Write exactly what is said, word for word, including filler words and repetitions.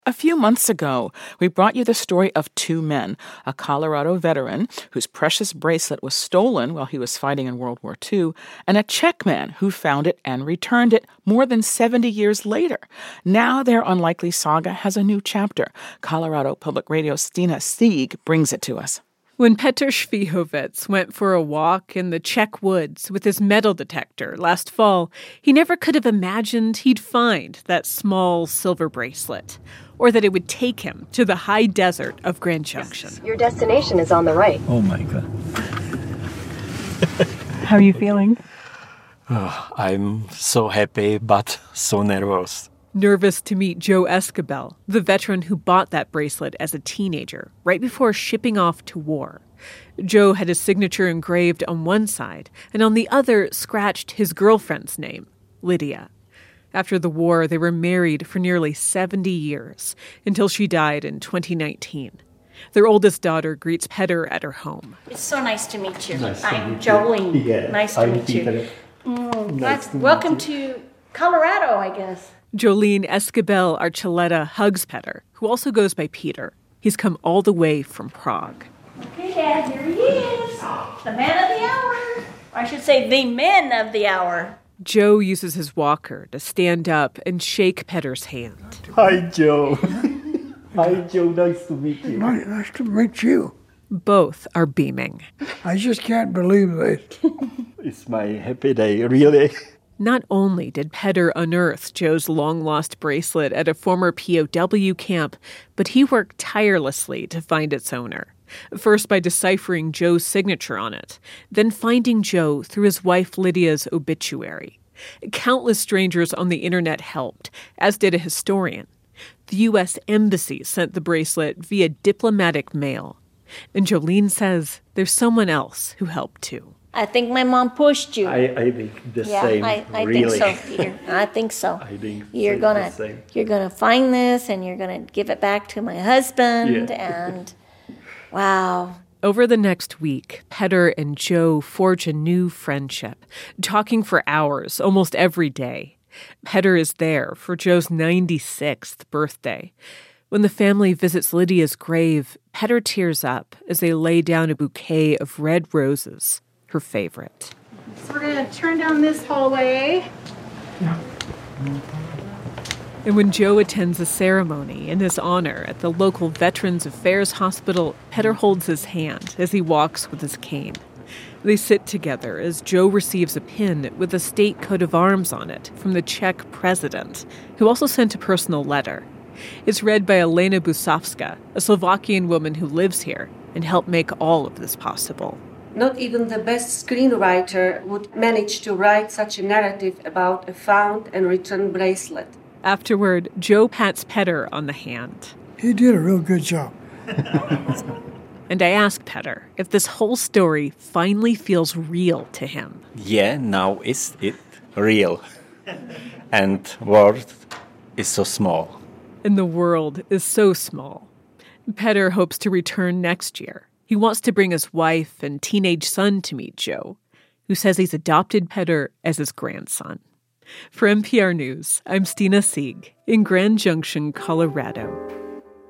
A few months ago, we brought you the story of two men, a Colorado veteran whose precious bracelet was stolen while he was fighting in World War Two, and a Czech man who found it and returned it more than seventy years later. Now their unlikely saga has a new chapter. Colorado Public Radio's Stina Sieg brings it to us. When Petr Svihovec went for a walk in the Czech woods with his metal detector last fall, he never could have imagined he'd find that small silver bracelet, or that it would take him to the high desert of Grand Junction. Your destination is on the right. Oh my God. How are you feeling? Oh, I'm so happy, but so nervous. Nervous to meet Joe Escobel, the veteran who bought that bracelet as a teenager, right before shipping off to war. Joe had his signature engraved on one side, and on the other scratched his girlfriend's name, Lydia. After the war, they were married for nearly seventy years, until she died in twenty nineteen. Their oldest daughter greets Petr at her home. It's so nice to meet you. Nice to I'm meet you. Jolene. Yeah, nice to I'm meet Peter. you. Mm, Nice that's- to meet welcome you. to Colorado, I guess. Jolene Escobel Archuleta hugs Petr, who also goes by Peter. He's come all the way from Prague. Okay, Dad, here he is. The man of the hour. Or I should say, the men of the hour. Joe uses his walker to stand up and shake Petr's hand. Hi, Joe. Hi, Joe. Nice to meet you. Nice, nice to meet you. Both are beaming. I just can't believe it. It's my happy day, really. Not only did Petr unearth Joe's long-lost bracelet at a former P O W camp, but he worked tirelessly to find its owner. First by deciphering Joe's signature on it, then finding Joe through his wife Lydia's obituary. Countless strangers on the internet helped, as did a historian. The U S Embassy sent the bracelet via diplomatic mail. And Jolene says there's someone else who helped too. I think my mom pushed you. I, I think the yeah, same, I, I really. think so, Peter. I think so. I think you're same, gonna the same. you're gonna find this and you're gonna give it back to my husband Yeah. and wow. Over the next week, Petr and Joe forge a new friendship, talking for hours almost every day. Petr is there for Joe's ninety-sixth birthday. When the family visits Lydia's grave, Petr tears up as they lay down a bouquet of red roses, her favorite. So we're going to turn down this hallway. And when Joe attends a ceremony in his honor at the local Veterans Affairs Hospital, Petr holds his hand as he walks with his cane. They sit together as Joe receives a pin with a state coat of arms on it from the Czech president, who also sent a personal letter. It's read by Elena Busovska, a Slovakian woman who lives here and helped make all of this possible. Not even the best screenwriter would manage to write such a narrative about a found and returned bracelet. Afterward, Joe pats Petr on the hand. He did a real good job. And I ask Petr if this whole story finally feels real to him. Yeah, now is it real. And world is so small. And the world is so small. Petr hopes to return next year. He wants to bring his wife and teenage son to meet Joe, who says he's adopted Petr as his grandson. For N P R News, I'm Stina Sieg in Grand Junction, Colorado.